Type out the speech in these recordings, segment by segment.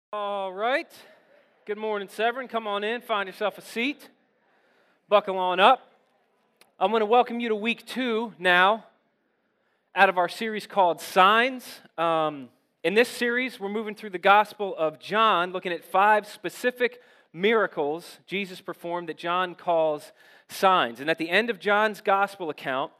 All right. Good morning, Severn. Come on in, find yourself a seat, buckle on up. I'm going to welcome you to week 2 now out of our series called Signs. In this series, we're moving through the Gospel of John, looking at 5 specific miracles Jesus performed that John calls signs. And at the end of John's Gospel account,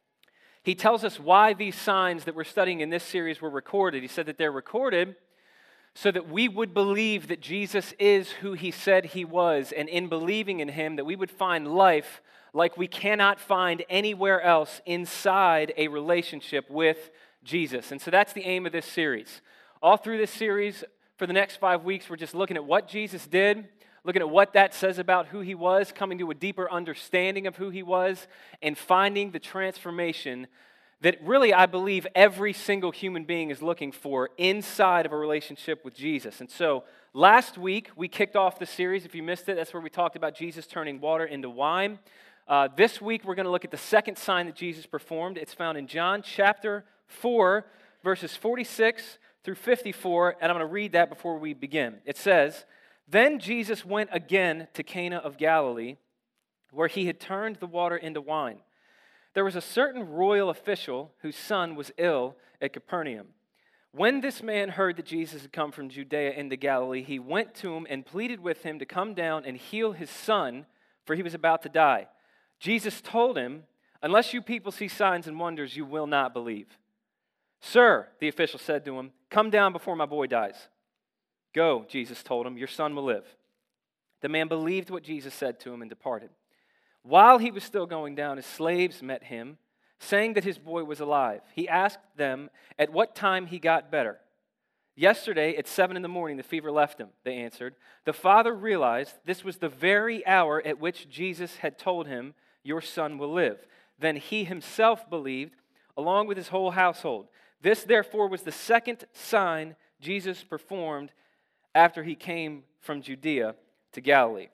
he tells us why these signs that we're studying in this series were recorded. He said that they're recorded so that we would believe that Jesus is who he said he was, and in believing in him, that we would find life like we cannot find anywhere else inside a relationship with Jesus. And so that's the aim of this series. All through this series, for the next 5 weeks, we're just looking at what Jesus did, looking at what that says about who he was, coming to a deeper understanding of who he was, and finding the transformation that really I believe every single human being is looking for inside of a relationship with Jesus. And so last week we kicked off the series. If you missed it, that's where we talked about Jesus turning water into wine. This week we're going to look at the second sign that Jesus performed. It's found in John chapter 4, verses 46 through 54, and I'm going to read that before we begin. It says, "Then Jesus went again to Cana of Galilee, where he had turned the water into wine. There was a certain royal official whose son was ill at Capernaum. When this man heard that Jesus had come from Judea into Galilee, he went to him and pleaded with him to come down and heal his son, for he was about to die. Jesus told him, 'Unless you people see signs and wonders, you will not believe.' 'Sir,' the official said to him, 'come down before my boy dies.' 'Go,' Jesus told him, 'your son will live.' The man believed what Jesus said to him and departed. While he was still going down, his slaves met him, saying that his boy was alive. He asked them at what time he got better. 'Yesterday at 7 a.m, the fever left him,' they answered. The father realized this was the very hour at which Jesus had told him, 'Your son will live.' Then he himself believed, along with his whole household. This, therefore, was the second sign Jesus performed after he came from Judea to Galilee."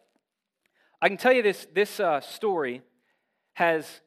I can tell you this story has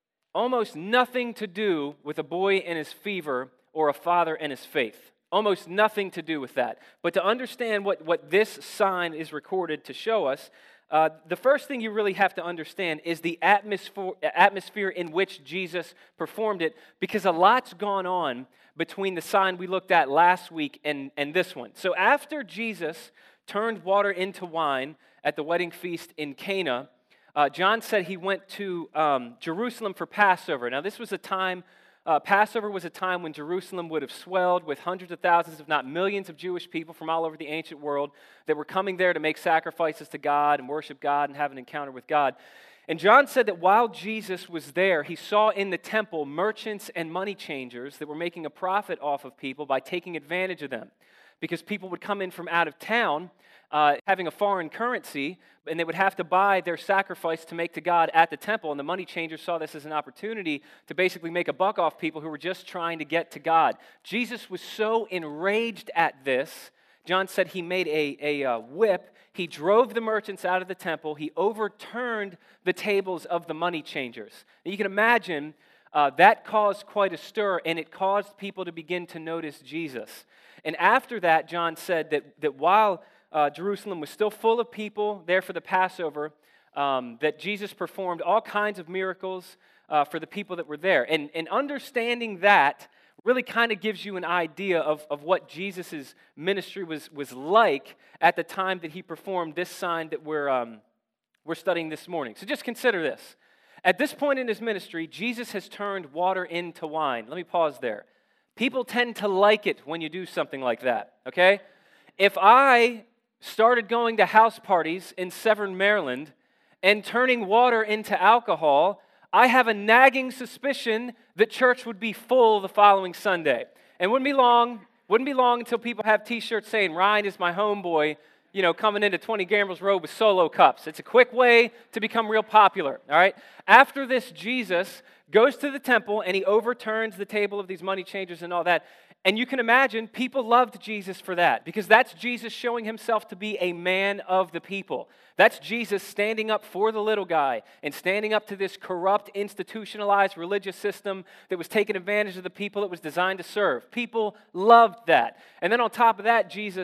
almost nothing to do with a boy and his fever or a father and his faith. Almost nothing to do with that. But to understand what this sign is recorded to show us, the first thing you really have to understand is the atmosphere in which Jesus performed it, because a lot's gone on between the sign we looked at last week and this one. So after Jesus turned water into wine at the wedding feast in Cana, John said he went to Jerusalem for Passover. Now this was a time, Passover was a time when Jerusalem would have swelled with hundreds of thousands, if not millions, of Jewish people from all over the ancient world that were coming there to make sacrifices to God and worship God and have an encounter with God. And John said that while Jesus was there, he saw in the temple merchants and money changers that were making a profit off of people by taking advantage of them. Because people would come in from out of town having a foreign currency, and they would have to buy their sacrifice to make to God at the temple. And the money changers saw this as an opportunity to basically make a buck off people who were just trying to get to God. Jesus was so enraged at this, John said he made a whip. He drove the merchants out of the temple. He overturned the tables of the money changers. And you can imagine that caused quite a stir, and it caused people to begin to notice Jesus. And after that, John said that while Jerusalem was still full of people there for the Passover, that Jesus performed all kinds of miracles for the people that were there. And understanding that really kind of gives you an idea of what Jesus' ministry was like at the time that he performed this sign that we're studying this morning. So just consider this. At this point in his ministry, Jesus has turned water into wine. Let me pause there. People tend to like it when you do something like that, okay? If I started going to house parties in Severn, Maryland, and turning water into alcohol, I have a nagging suspicion that church would be full the following Sunday. And wouldn't be long until people have t-shirts saying, "Ryan is my homeboy," coming into 20 Gambler's Road with Solo cups. It's a quick way to become real popular, all right? After this, Jesus goes to the temple and he overturns the table of these money changers and all that. And you can imagine people loved Jesus for that, because that's Jesus showing himself to be a man of the people. That's Jesus standing up for the little guy and standing up to this corrupt, institutionalized religious system that was taking advantage of the people it was designed to serve. People loved that. And then on top of that, Jesus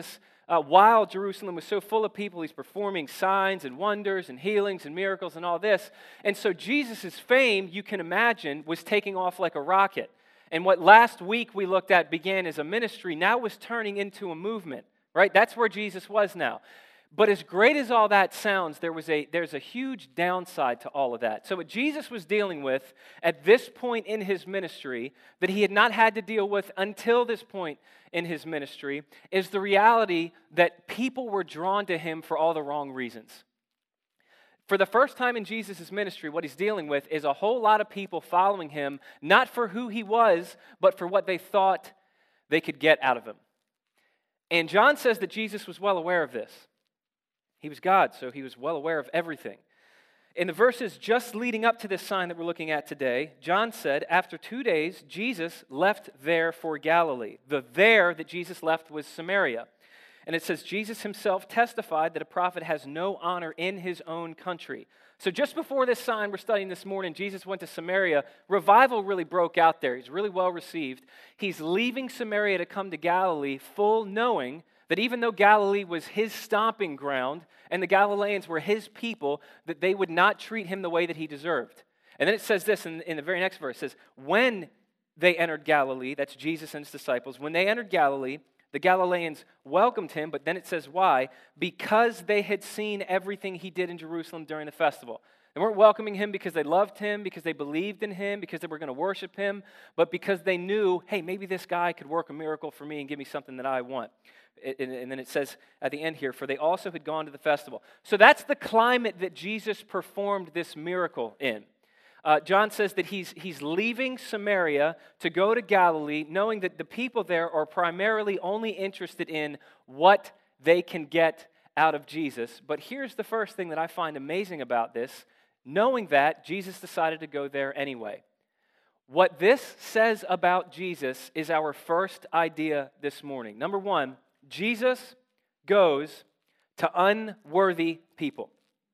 while Jerusalem was so full of people, he's performing signs and wonders and healings and miracles and all this. And so Jesus' fame, you can imagine, was taking off like a rocket. And what last week we looked at began as a ministry, now was turning into a movement, right? That's where Jesus was now. But as great as all that sounds, there's a huge downside to all of that. So what Jesus was dealing with at this point in his ministry, that he had not had to deal with until this point in his ministry, is the reality that people were drawn to him for all the wrong reasons. For the first time in Jesus' ministry, what he's dealing with is a whole lot of people following him, not for who he was, but for what they thought they could get out of him. And John says that Jesus was well aware of this. He was God, so he was well aware of everything. In the verses just leading up to this sign that we're looking at today, John said, after 2 days, Jesus left there for Galilee. The there that Jesus left was Samaria. And it says, Jesus himself testified that a prophet has no honor in his own country. So just before this sign we're studying this morning, Jesus went to Samaria. Revival really broke out there. He's really well received. He's leaving Samaria to come to Galilee, full knowing that even though Galilee was his stomping ground and the Galileans were his people, that they would not treat him the way that he deserved. And then it says this in the very next verse. It says, when they entered Galilee, that's Jesus and his disciples, when they entered Galilee, the Galileans welcomed him, but then it says why? Because they had seen everything he did in Jerusalem during the festival. They weren't welcoming him because they loved him, because they believed in him, because they were going to worship him, but because they knew, hey, maybe this guy could work a miracle for me and give me something that I want. And then it says at the end here, for they also had gone to the festival. So that's the climate that Jesus performed this miracle in. John says that he's leaving Samaria to go to Galilee, knowing that the people there are primarily only interested in what they can get out of Jesus. But here's the first thing that I find amazing about this. Knowing that, Jesus decided to go there anyway. What this says about Jesus is our first idea this morning. Number one, Jesus goes to unworthy people.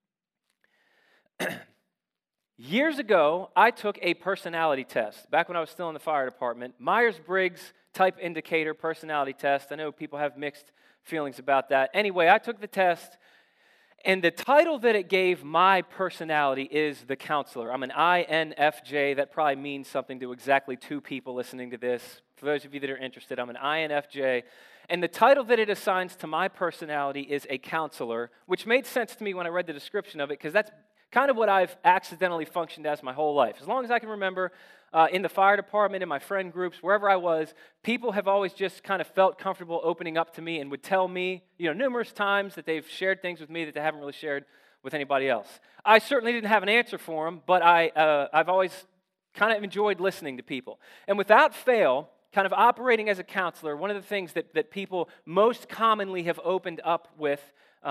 Years ago, I took a personality test. Back when I was still in the fire department, Myers-Briggs type indicator personality test. I know people have mixed feelings about that. Anyway, I took the test, and the title that it gave my personality is the counselor. I'm an INFJ. That probably means something to exactly 2 people listening to this. For those of you that are interested, I'm an INFJ. And the title that it assigns to my personality is a counselor, which made sense to me when I read the description of it, because that's kind of what I've accidentally functioned as my whole life. As long as I can remember, in the fire department, in my friend groups, wherever I was, people have always just kind of felt comfortable opening up to me and would tell me, numerous times that they've shared things with me that they haven't really shared with anybody else. I certainly didn't have an answer for them, but I've always kind of enjoyed listening to people. And without fail, kind of operating as a counselor, one of the things that people most commonly have opened up with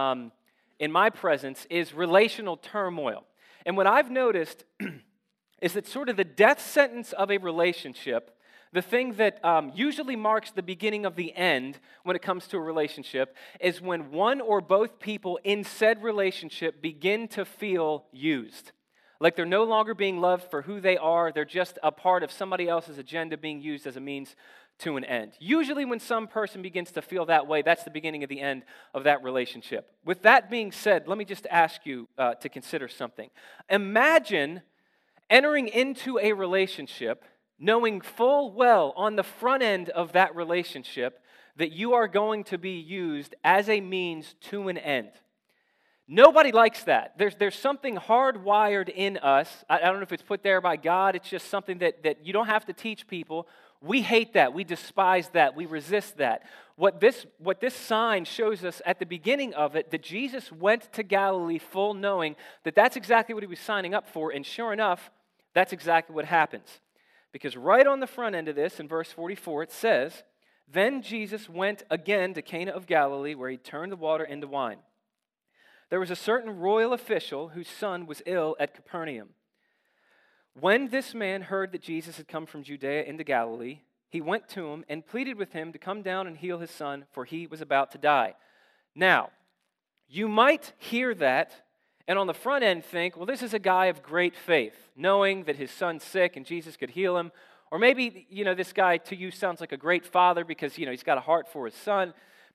in my presence is relational turmoil. And what I've noticed is that sort of the death sentence of a relationship, the thing that usually marks the beginning of the end when it comes to a relationship, is when one or both people in said relationship begin to feel used. Like they're no longer being loved for who they are, they're just a part of somebody else's agenda being used as a means to an end. Usually when some person begins to feel that way, that's the beginning of the end of that relationship. With that being said, let me just ask you to consider something. Imagine entering into a relationship knowing full well on the front end of that relationship that you are going to be used as a means to an end. Nobody likes that. There's something hardwired in us. I don't know if it's put there by God. It's just something that you don't have to teach people. We hate that. We despise that. We resist that. What this sign shows us at the beginning of it, that Jesus went to Galilee full knowing that that's exactly what he was signing up for. And sure enough, that's exactly what happens. Because right on the front end of this, in verse 44, it says, "Then Jesus went again to Cana of Galilee, where he turned the water into wine. There was a certain royal official whose son was ill at Capernaum. When this man heard that Jesus had come from Judea into Galilee, he went to him and pleaded with him to come down and heal his son, for he was about to die." Now, you might hear that and on the front end think, well, this is a guy of great faith, knowing that his son's sick and Jesus could heal him. Or maybe, this guy to you sounds like a great father because, he's got a heart for his son.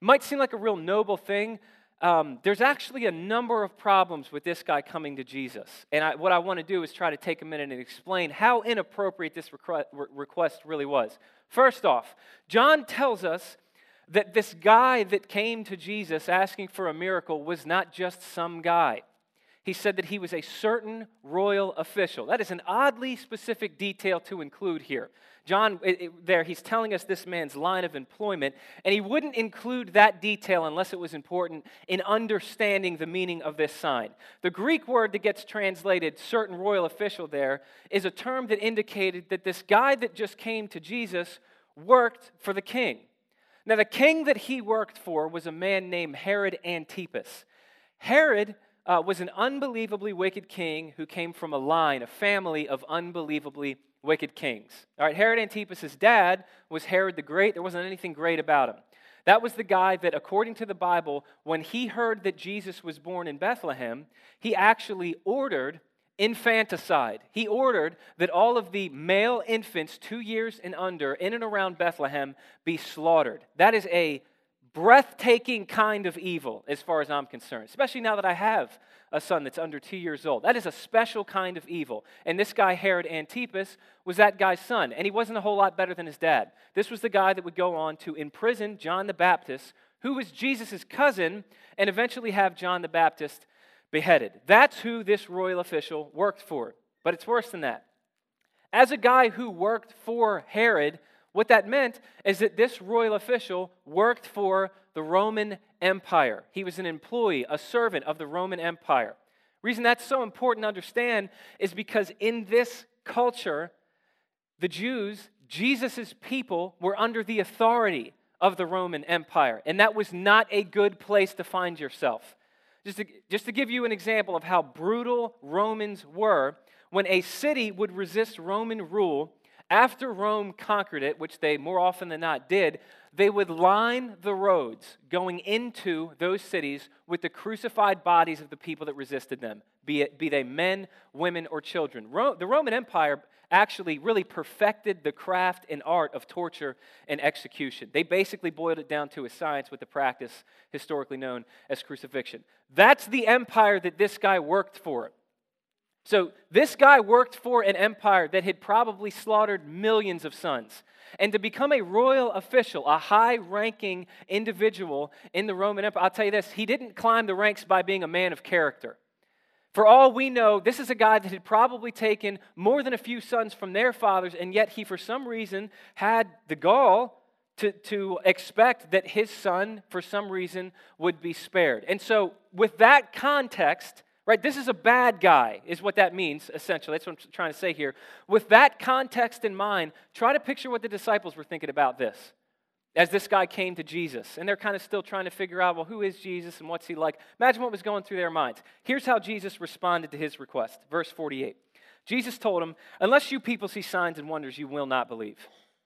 might seem like a real noble thing. There's actually a number of problems with this guy coming to Jesus. And what I want to do is try to take a minute and explain how inappropriate this request really was. First off, John tells us that this guy that came to Jesus asking for a miracle was not just some guy. He said that he was a certain royal official. That is an oddly specific detail to include here. John, he's telling us this man's line of employment, and he wouldn't include that detail unless it was important in understanding the meaning of this sign. The Greek word that gets translated certain royal official there is a term that indicated that this guy that just came to Jesus worked for the king. Now, the king that he worked for was a man named Herod Antipas. Herod was an unbelievably wicked king who came from a family of unbelievably wicked kings. All right, Herod Antipas' dad was Herod the Great. There wasn't anything great about him. That was the guy that, according to the Bible, when he heard that Jesus was born in Bethlehem, he actually ordered infanticide. He ordered that all of the male infants 2 years and under in and around Bethlehem be slaughtered. That is a breathtaking kind of evil as far as I'm concerned, especially now that I have a son that's under 2 years old. That is a special kind of evil. And this guy, Herod Antipas, was that guy's son, and he wasn't a whole lot better than his dad. This was the guy that would go on to imprison John the Baptist, who was Jesus' cousin, and eventually have John the Baptist beheaded. That's who this royal official worked for. But it's worse than that. As a guy who worked for Herod, what that meant is that this royal official worked for the Roman Empire. He was an employee, a servant of the Roman Empire. The reason that's so important to understand is because in this culture, the Jews, Jesus' people, were under the authority of the Roman Empire. And that was not a good place to find yourself. Just to give you an example of how brutal Romans were, when a city would resist Roman rule, after Rome conquered it, which they more often than not did, they would line the roads going into those cities with the crucified bodies of the people that resisted them, be they men, women, or children. The Roman Empire actually really perfected the craft and art of torture and execution. They basically boiled it down to a science with the practice historically known as crucifixion. That's the empire that this guy worked for. So this guy worked for an empire that had probably slaughtered millions of sons. And to become a royal official, a high-ranking individual in the Roman Empire, I'll tell you this, he didn't climb the ranks by being a man of character. For all we know, this is a guy that had probably taken more than a few sons from their fathers, and yet he, for some reason, had the gall to expect that his son, for some reason, would be spared. And so, with that context, right, this is a bad guy, is what that means, essentially. That's what I'm trying to say here. With that context in mind, try to picture what the disciples were thinking about this as this guy came to Jesus. And they're kind of still trying to figure out, well, who is Jesus and what's he like? Imagine what was going through their minds. Here's how Jesus responded to his request. Verse 48. Jesus told him, "Unless you people see signs and wonders, you will not believe."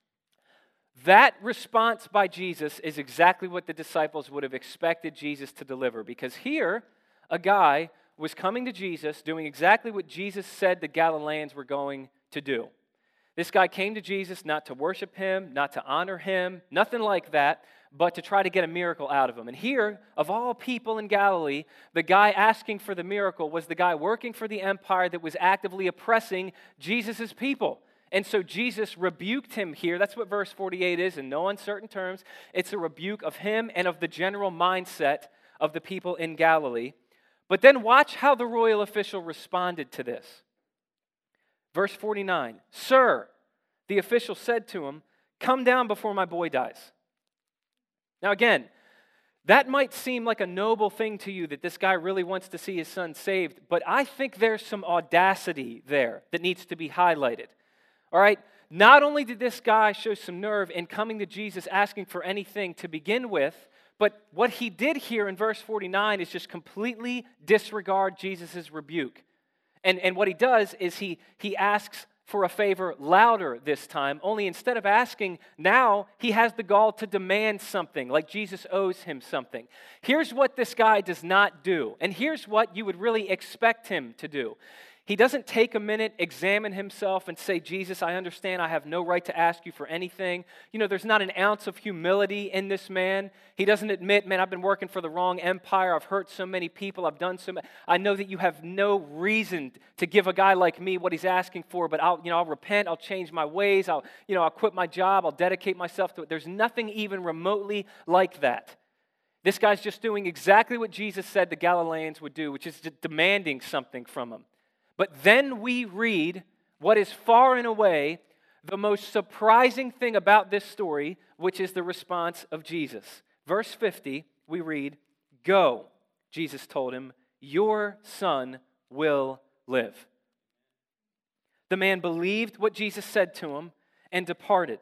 That response by Jesus is exactly what the disciples would have expected Jesus to deliver, because here, a guy was coming to Jesus, doing exactly what Jesus said the Galileans were going to do. This guy came to Jesus not to worship him, not to honor him, nothing like that, but to try to get a miracle out of him. And here, of all people in Galilee, the guy asking for the miracle was the guy working for the empire that was actively oppressing Jesus' people. And so Jesus rebuked him here. That's what verse 48 is in no uncertain terms. It's a rebuke of him and of the general mindset of the people in Galilee. But then watch how the royal official responded to this. Verse 49, "Sir," the official said to him, "come down before my boy dies." Now again, that might seem like a noble thing to you that this guy really wants to see his son saved, but I think there's some audacity there that needs to be highlighted. All right? Not only did this guy show some nerve in coming to Jesus asking for anything to begin with, but what he did here in verse 49 is just completely disregard Jesus' rebuke. And what he does is he asks for a favor louder this time, only instead of asking, now he has the gall to demand something, like Jesus owes him something. Here's what this guy does not do, and here's what you would really expect him to do. He doesn't take a minute, examine himself, and say, Jesus, I understand I have no right to ask you for anything. There's not an ounce of humility in this man. He doesn't admit, man, I've been working for the wrong empire. I've hurt so many people. I've done so much. I know that you have no reason to give a guy like me what he's asking for, but I'll repent. I'll change my ways. I'll quit my job. I'll dedicate myself to it. There's nothing even remotely like that. This guy's just doing exactly what Jesus said the Galileans would do, which is demanding something from him. But then we read what is far and away the most surprising thing about this story, which is the response of Jesus. Verse 50, we read, "Go," Jesus told him, "your son will live." The man believed what Jesus said to him and departed.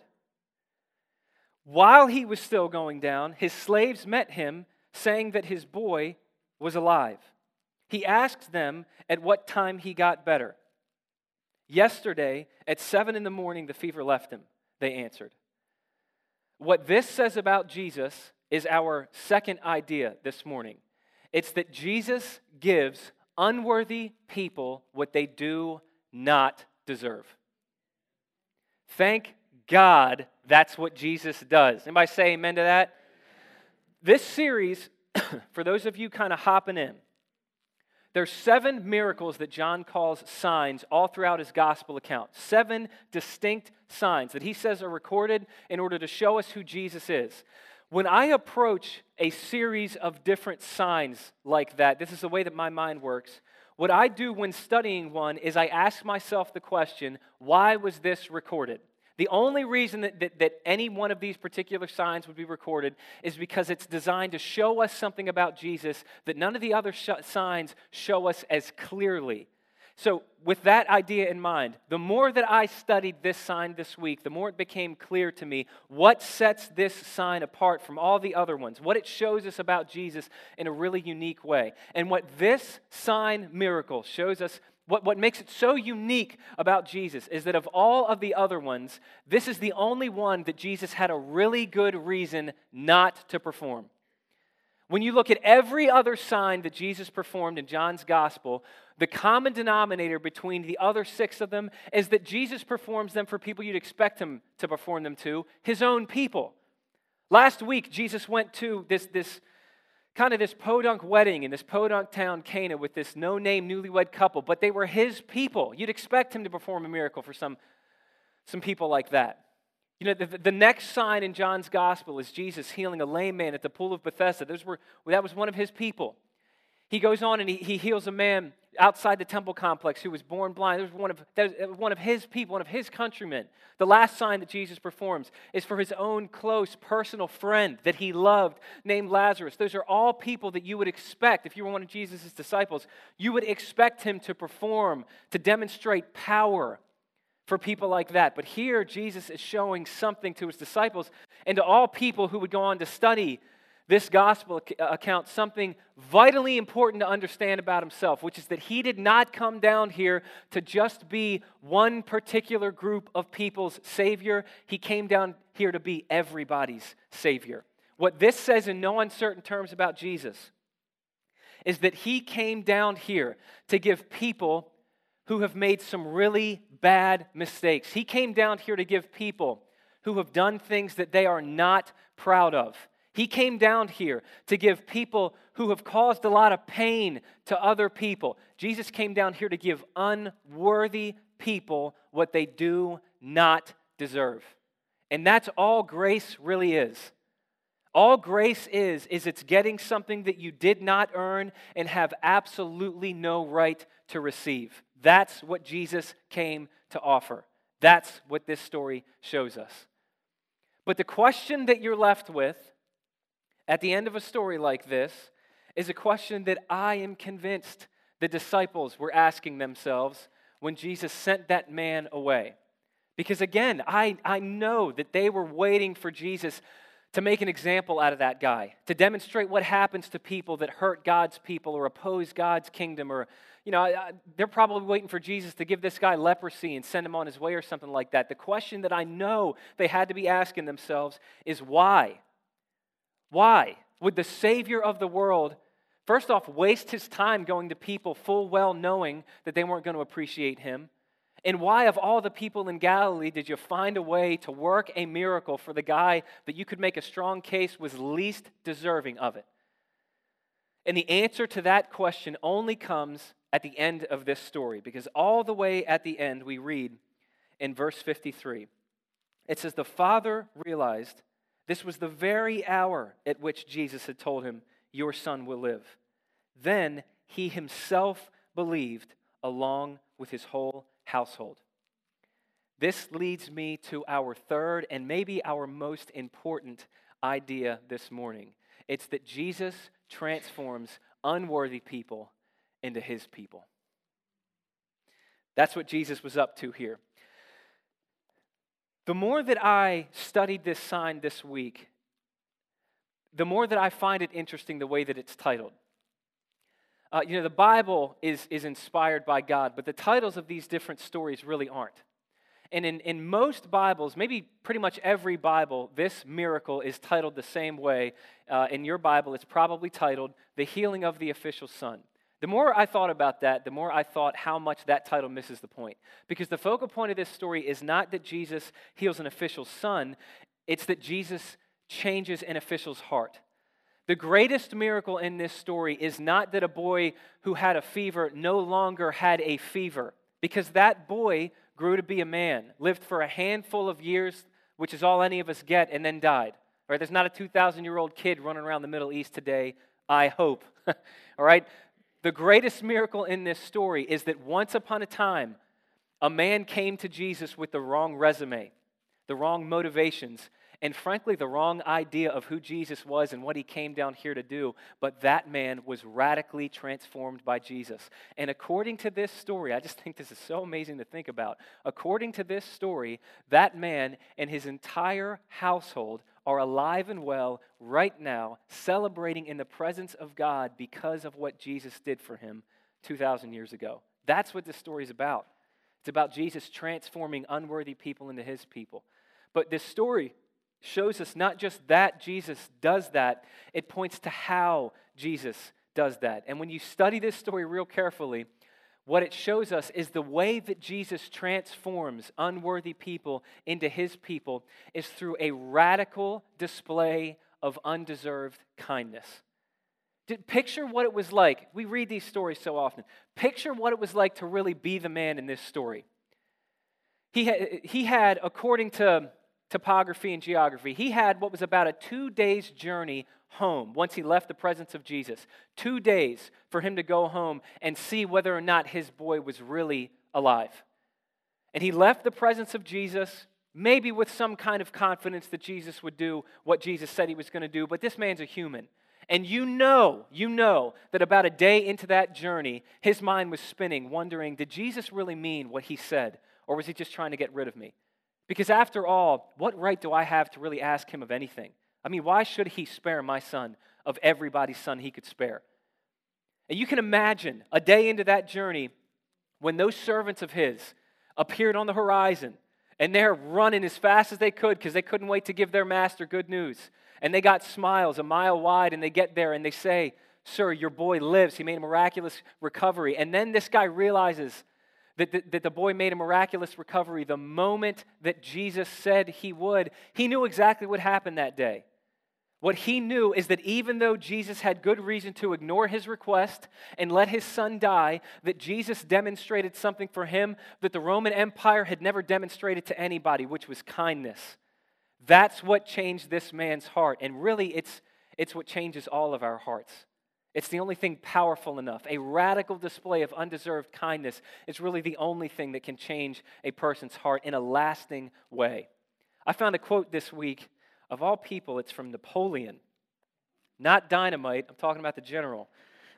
While he was still going down, his slaves met him, saying that his boy was alive. He asked them at what time he got better. "Yesterday, at 7 a.m, the fever left him," they answered. What this says about Jesus is our second idea this morning. It's that Jesus gives unworthy people what they do not deserve. Thank God that's what Jesus does. Anybody say amen to that? This series, for those of you kind of hopping in, there's 7 miracles that John calls signs all throughout his gospel account. 7 distinct signs that he says are recorded in order to show us who Jesus is. When I approach a series of different signs like that, this is the way that my mind works. What I do when studying one is I ask myself the question, why was this recorded? The only reason that any one of these particular signs would be recorded is because it's designed to show us something about Jesus that none of the other signs show us as clearly. So with that idea in mind, the more that I studied this sign this week, the more it became clear to me what sets this sign apart from all the other ones, what it shows us about Jesus in a really unique way. And what this sign miracle shows us, what makes it so unique about Jesus is that of all of the other ones, this is the only one that Jesus had a really good reason not to perform. When you look at every other sign that Jesus performed in John's gospel, the common denominator between the other 6 of them is that Jesus performs them for people you'd expect him to perform them to, his own people. Last week, Jesus went to this podunk wedding in this podunk town, Cana, with this no-name newlywed couple, but they were his people. You'd expect him to perform a miracle for some people like that. The next sign in John's gospel is Jesus healing a lame man at the pool of Bethesda. That was one of his people. He goes on and he heals a man outside the temple complex who was born blind. That was one of his people, one of his countrymen. The last sign that Jesus performs is for his own close personal friend that he loved named Lazarus. Those are all people that you would expect, if you were one of Jesus' disciples, you would expect him to perform, to demonstrate power for people like that. But here, Jesus is showing something to his disciples and to all people who would go on to study this gospel account, something vitally important to understand about himself, which is that he did not come down here to just be one particular group of people's Savior. He came down here to be everybody's Savior. What this says in no uncertain terms about Jesus is that he came down here to give people who have made some really bad mistakes. He came down here to give people who have done things that they are not proud of. He came down here to give people who have caused a lot of pain to other people. Jesus came down here to give unworthy people what they do not deserve. And that's all grace really is. All grace is it's getting something that you did not earn and have absolutely no right to receive. That's what Jesus came to offer. That's what this story shows us. But the question that you're left with at the end of a story like this is a question that I am convinced the disciples were asking themselves when Jesus sent that man away. Because again, I know that they were waiting for Jesus to make an example out of that guy, to demonstrate what happens to people that hurt God's people or oppose God's kingdom, or, they're probably waiting for Jesus to give this guy leprosy and send him on his way or something like that. The question that I know they had to be asking themselves is why? Why would the Savior of the world First off, waste his time going to people full well knowing that they weren't going to appreciate him? And why, of all the people in Galilee, did you find a way to work a miracle for the guy that you could make a strong case was least deserving of it? And the answer to that question only comes at the end of this story, because all the way at the end we read in verse 53. It says, the father realized this was the very hour at which Jesus had told him, your son will live. Then he himself believed along with his whole household. This leads me to our third and maybe our most important idea this morning. It's that Jesus transforms unworthy people into his people. That's what Jesus was up to here. The more that I studied this sign this week, the more that I find it interesting the way that it's titled. The Bible is inspired by God, but the titles of these different stories really aren't. And in most Bibles, maybe pretty much every Bible, this miracle is titled the same way. In your Bible, it's probably titled, The Healing of the Official Son. The more I thought about that, the more I thought how much that title misses the point. Because the focal point of this story is not that Jesus heals an official son, it's that Jesus changes an official's heart. The greatest miracle in this story is not that a boy who had a fever no longer had a fever, because that boy grew to be a man, lived for a handful of years, which is all any of us get, and then died. All right, there's not a 2,000-year-old kid running around the Middle East today, I hope. All right? The greatest miracle in this story is that once upon a time, a man came to Jesus with the wrong resume, the wrong motivations, and frankly, the wrong idea of who Jesus was and what he came down here to do. But that man was radically transformed by Jesus. And according to this story, I just think this is so amazing to think about. According to this story, that man and his entire household are alive and well right now, celebrating in the presence of God because of what Jesus did for him 2,000 years ago. That's what this story is about. It's about Jesus transforming unworthy people into his people. But this story shows us not just that Jesus does that, it points to how Jesus does that. And when you study this story real carefully, what it shows us is the way that Jesus transforms unworthy people into his people is through a radical display of undeserved kindness. Picture what it was like. We read these stories so often. Picture what it was like to really be the man in this story. He had, according to topography and geography, he had what was about a 2 days journey home once he left the presence of Jesus. 2 days for him to go home and see whether or not his boy was really alive. And he left the presence of Jesus, maybe with some kind of confidence that Jesus would do what Jesus said he was going to do, but this man's a human. And you know that about a day into that journey, his mind was spinning, wondering, did Jesus really mean what he said, or was he just trying to get rid of me? Because after all, what right do I have to really ask him of anything? I mean, why should he spare my son of everybody's son he could spare? And you can imagine a day into that journey when those servants of his appeared on the horizon and they're running as fast as they could because they couldn't wait to give their master good news. And they got smiles a mile wide and they get there and they say, "Sir, your boy lives. He made a miraculous recovery." And then this guy realizes that the boy made a miraculous recovery the moment that Jesus said he would. He knew exactly what happened that day. What he knew is that even though Jesus had good reason to ignore his request and let his son die, that Jesus demonstrated something for him that the Roman Empire had never demonstrated to anybody, which was kindness. That's what changed this man's heart. And really, it's what changes all of our hearts. It's the only thing powerful enough. A radical display of undeserved kindness is really the only thing that can change a person's heart in a lasting way. I found a quote this week. Of all people, it's from Napoleon. Not Dynamite, I'm talking about the general.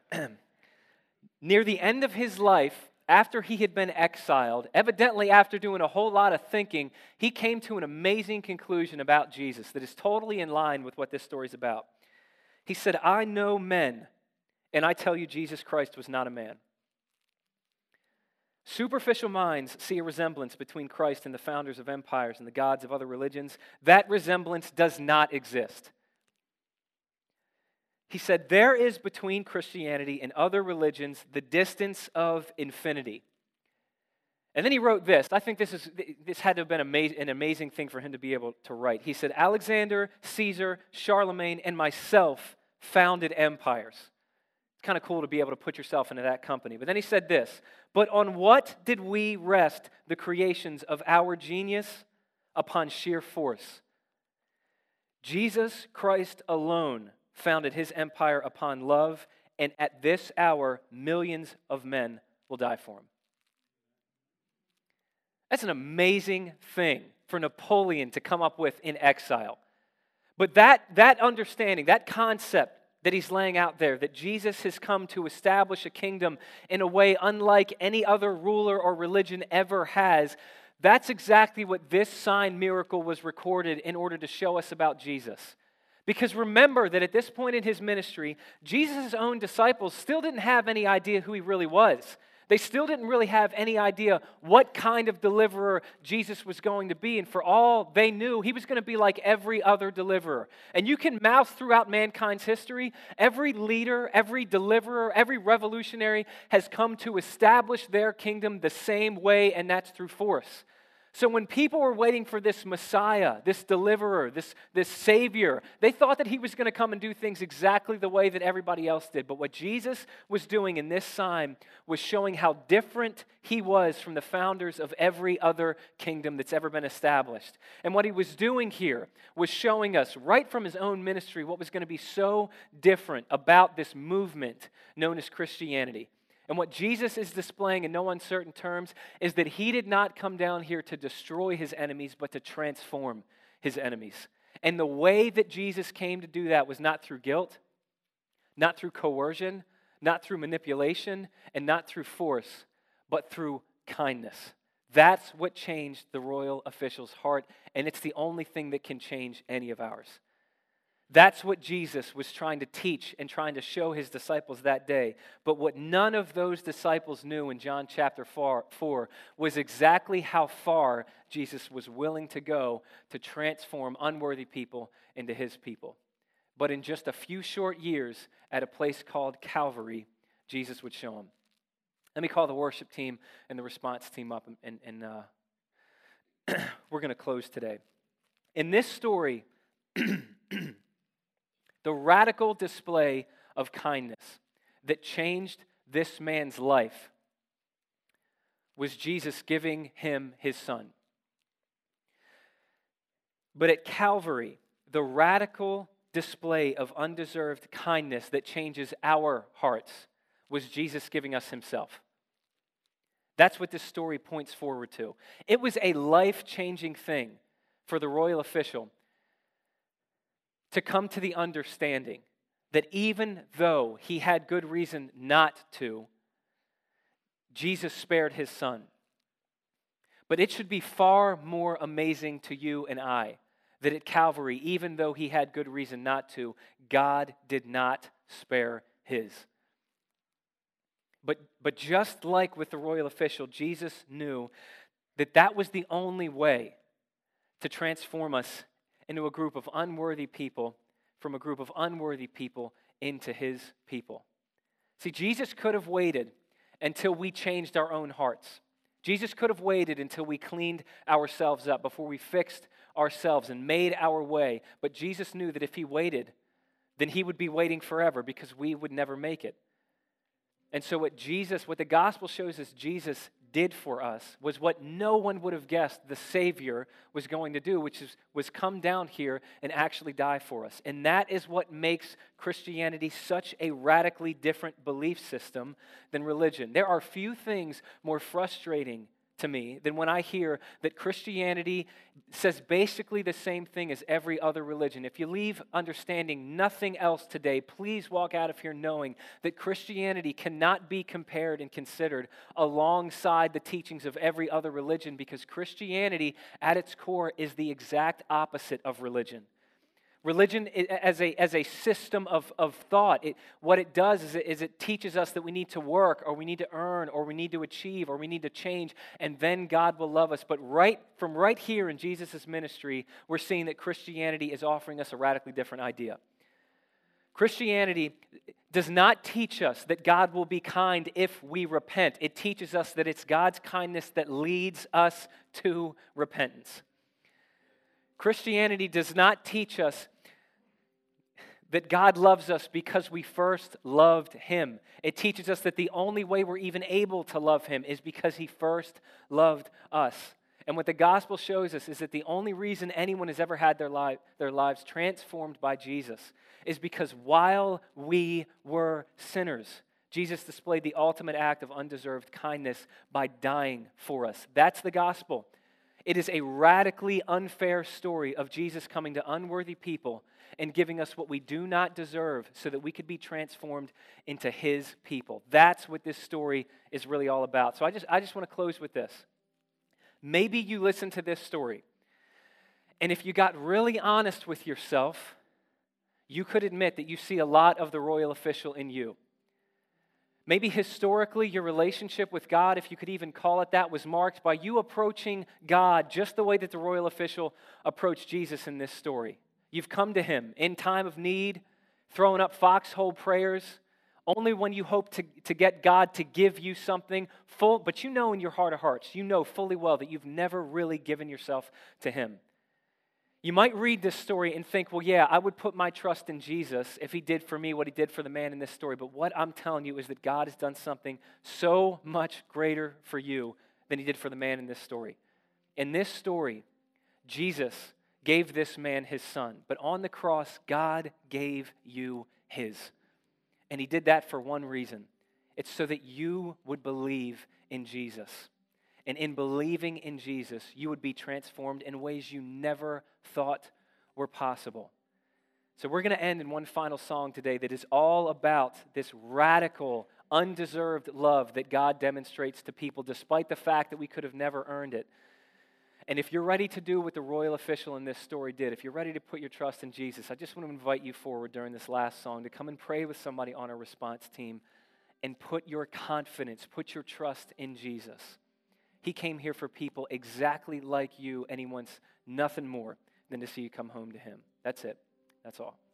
Near the end of his life, after he had been exiled, evidently after doing a whole lot of thinking, he came to an amazing conclusion about Jesus that is totally in line with what this story is about. He said, "I know men, and I tell you Jesus Christ was not a man." Superficial minds see a resemblance between Christ and the founders of empires and the gods of other religions. That resemblance does not exist. He said, there is between Christianity and other religions the distance of infinity. And then he wrote this. I think this had to have been an amazing thing for him to be able to write. He said, Alexander, Caesar, Charlemagne, and myself founded empires. It's kind of cool to be able to put yourself into that company. But then he said this, but on what did we rest the creations of our genius? Upon sheer force. Jesus Christ alone founded his empire upon love, and at this hour, millions of men will die for him. That's an amazing thing for Napoleon to come up with in exile. But that understanding, that concept that he's laying out there, that Jesus has come to establish a kingdom in a way unlike any other ruler or religion ever has, that's exactly what this sign miracle was recorded in order to show us about Jesus. Because remember that at this point in his ministry, Jesus' own disciples still didn't have any idea who he really was. They still didn't really have any idea what kind of deliverer Jesus was going to be. And for all they knew, he was going to be like every other deliverer. And you can mouth throughout mankind's history, every leader, every deliverer, every revolutionary has come to establish their kingdom the same way, and that's through force. So when people were waiting for this Messiah, this deliverer, this Savior, they thought that he was going to come and do things exactly the way that everybody else did. But what Jesus was doing in this sign was showing how different he was from the founders of every other kingdom that's ever been established. And what he was doing here was showing us right from his own ministry what was going to be so different about this movement known as Christianity. And what Jesus is displaying in no uncertain terms is that he did not come down here to destroy his enemies, but to transform his enemies. And the way that Jesus came to do that was not through guilt, not through coercion, not through manipulation, and not through force, but through kindness. That's what changed the royal official's heart, and it's the only thing that can change any of ours. That's what Jesus was trying to teach and trying to show his disciples that day. But what none of those disciples knew in John chapter 4 was exactly how far Jesus was willing to go to transform unworthy people into his people. But in just a few short years, at a place called Calvary, Jesus would show them. Let me call the worship team and the response team up, and we're going to close today. In this story, the radical display of kindness that changed this man's life was Jesus giving him his son. But at Calvary, the radical display of undeserved kindness that changes our hearts was Jesus giving us himself. That's what this story points forward to. It was a life-changing thing for the royal official to come to the understanding that even though he had good reason not to, Jesus spared his son. But it should be far more amazing to you and I that at Calvary, even though he had good reason not to, God did not spare his. But just like with the royal official, Jesus knew that that was the only way to transform us into a group of unworthy people, from a group of unworthy people into his people. See, Jesus could have waited until we changed our own hearts. Jesus could have waited until we cleaned ourselves up, before we fixed ourselves and made our way. But Jesus knew that if he waited, then he would be waiting forever, because we would never make it. And so what the gospel shows us Jesus did for us was what no one would have guessed the Savior was going to do, which was come down here and actually die for us. And that is what makes Christianity such a radically different belief system than religion. There are few things more frustrating to me than when I hear that Christianity says basically the same thing as every other religion. If you leave understanding nothing else today, please walk out of here knowing that Christianity cannot be compared and considered alongside the teachings of every other religion, because Christianity at its core is the exact opposite of religion. Religion as a system of thought, what it does is it teaches us that we need to work, or we need to earn, or we need to achieve, or we need to change, and then God will love us. But right here in Jesus' ministry, we're seeing that Christianity is offering us a radically different idea. Christianity does not teach us that God will be kind if we repent. It teaches us that it's God's kindness that leads us to repentance. Christianity does not teach us that God loves us because we first loved Him. It teaches us that the only way we're even able to love Him is because He first loved us. And what the gospel shows us is that the only reason anyone has ever had their lives transformed by Jesus is because while we were sinners, Jesus displayed the ultimate act of undeserved kindness by dying for us. That's the gospel. It is a radically unfair story of Jesus coming to unworthy people and giving us what we do not deserve so that we could be transformed into His people. That's what this story is really all about. So I just want to close with this. Maybe you listen to this story, and if you got really honest with yourself, you could admit that you see a lot of the royal official in you. Maybe historically your relationship with God, if you could even call it that, was marked by you approaching God just the way that the royal official approached Jesus in this story. You've come to Him in time of need, throwing up foxhole prayers, only when you hope to get God to give you something full, but you know in your heart of hearts, you know fully well that you've never really given yourself to Him. You might read this story and think, well, yeah, I would put my trust in Jesus if He did for me what He did for the man in this story. But what I'm telling you is that God has done something so much greater for you than He did for the man in this story. In this story, Jesus gave this man His Son. But on the cross, God gave you His. And He did that for one reason. It's so that you would believe in Jesus. And in believing in Jesus, you would be transformed in ways you never thought were possible. So we're going to end in one final song today that is all about this radical, undeserved love that God demonstrates to people despite the fact that we could have never earned it. And if you're ready to do what the royal official in this story did, if you're ready to put your trust in Jesus, I just want to invite you forward during this last song to come and pray with somebody on our response team and put your confidence, put your trust in Jesus. He came here for people exactly like you, and He wants nothing more than to see you come home to Him. That's it. That's all.